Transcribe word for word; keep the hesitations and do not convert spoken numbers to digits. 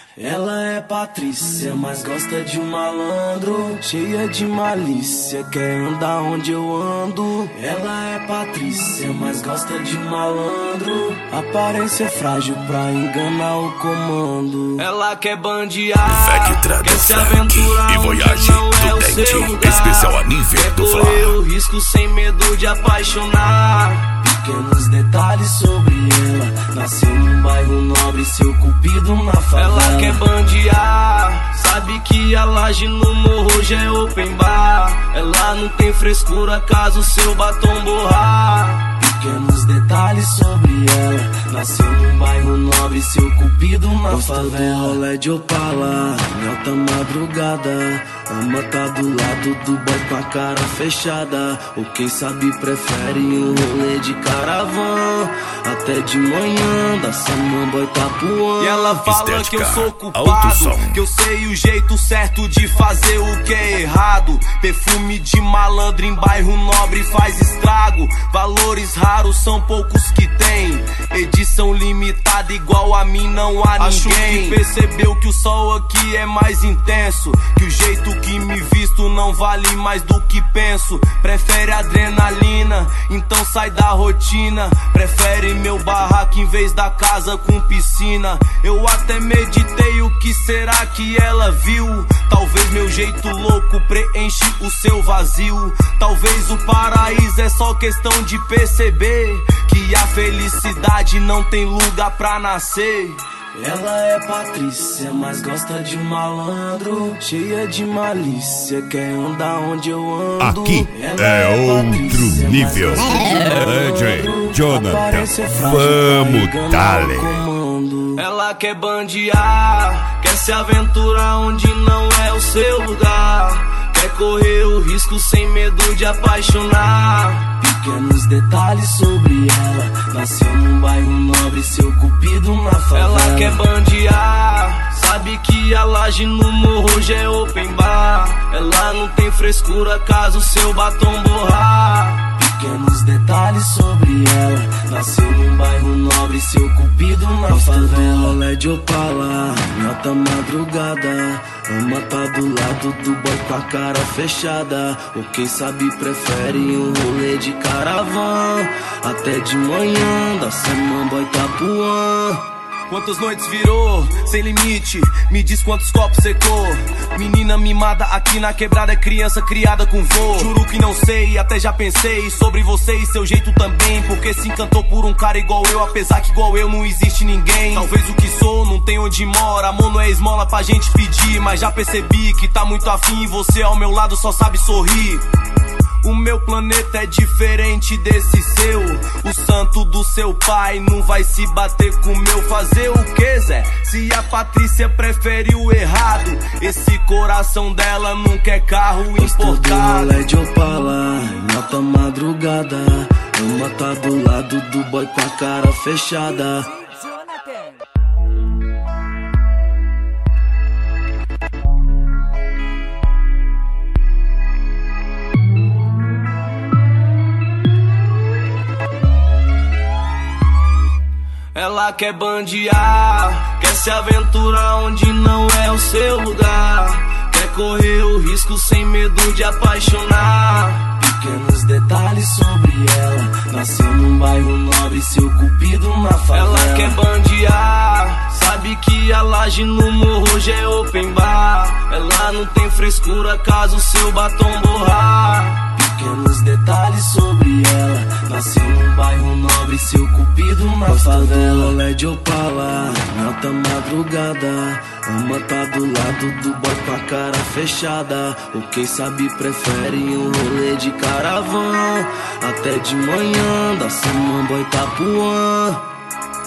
Ela é Patrícia, mas gosta de um malandro, cheia de malícia, quer andar onde eu ando. Ela é Patrícia, mas gosta de um malandro, aparência frágil pra enganar o comando. Ela quer bandear, quer se aventurar e voyage onde não é o seu lugar, especial a nível quer do correr Fla. o risco sem medo de apaixonar. Pequenos detalhes sobre ela, nasceu num bairro nobre, seu cupido na favela. Ela quer bandear, sabe que a laje no morro já é open bar. Ela não tem frescura caso seu batom borrar. Pequenos detalhes sobre ela, nasceu num bairro nobre, seu cupido na Gosta favela. Do rolê de Opala, em alta madrugada, ama tá do lado do boy com a cara fechada, ou quem sabe prefere um rolê de caravan, até de manhã da Samambaia Itapuã. E ela fala Estética, que eu sou culpado, que eu sei o jeito certo de fazer o que é errado. Perfume de malandro em bairro nobre faz estrago, valores raros são poucos que tem, edição limitada igual a mim não há Acho ninguém. Que percebeu que o sol aqui é mais intenso, que o jeito que me visto não vale mais do que penso. Prefere adrenalina, então sai da rotina, prefere meu barraco em vez da casa com piscina. Eu até meditei o que será que ela viu, talvez meu jeito louco preenche o seu vazio. Talvez o paraíso é só questão de perceber que a felicidade não tem lugar pra nascer. Ela é Patrícia, mas gosta de um malandro, cheia de malícia, quer andar onde eu ando. Aqui Ela é, é outro Patrícia, nível. D J Jonathan, vamos dale. Ela quer bandear, quer se aventurar onde não é o seu lugar, quer correr o risco sem medo de apaixonar. Pequenos detalhes sobre ela, nasceu num bairro nobre, seu cupido na favela. Ela quer bandear, sabe que a laje no morro já é open bar. Ela não tem frescura caso seu batom borrar. Pequenos detalhes sobre ela, nasceu num bairro nobre, seu cupido na favela. Rolê de Opala, em alta madrugada, ama tá do lado do boy com a cara fechada, ou quem sabe prefere um rolê de caravan, até de manhã da Samambaia Itapuã. Quantas noites virou, sem limite, me diz quantos copos secou. Menina mimada aqui na quebrada, é criança criada com vô. Juro que não sei, até já pensei sobre você e seu jeito também, porque se encantou por um cara igual eu, apesar que igual eu não existe ninguém. Talvez o que sou não tem onde mora, amor não é esmola pra gente pedir, mas já percebi que tá muito afim e você ao meu lado só sabe sorrir. O meu planeta é diferente desse seu, o santo do seu pai não vai se bater com o meu. Fazer o que, Zé? Se a Patrícia prefere o errado, esse coração dela não quer carro importado. Do rolê de Opala, em alta madrugada, ama tá do lado do boy com a cara fechada. Ela quer bandear, quer se aventurar onde não é o seu lugar, quer correr o risco sem medo de apaixonar. Pequenos detalhes sobre ela, nasceu num bairro nobre, seu cupido na favela. Ela quer bandear, sabe que a laje no morro já é open bar. Ela não tem frescura caso seu batom borrar. Pequenos detalhes sobre ela, nasceu num bairro nobre, seu cupido na favela. Rolê de Opala, em alta madrugada, ama tá do lado do boy com a cara fechada, ou quem sabe prefere um rolê de caravan, até de manhã da Samambaia Itapuã.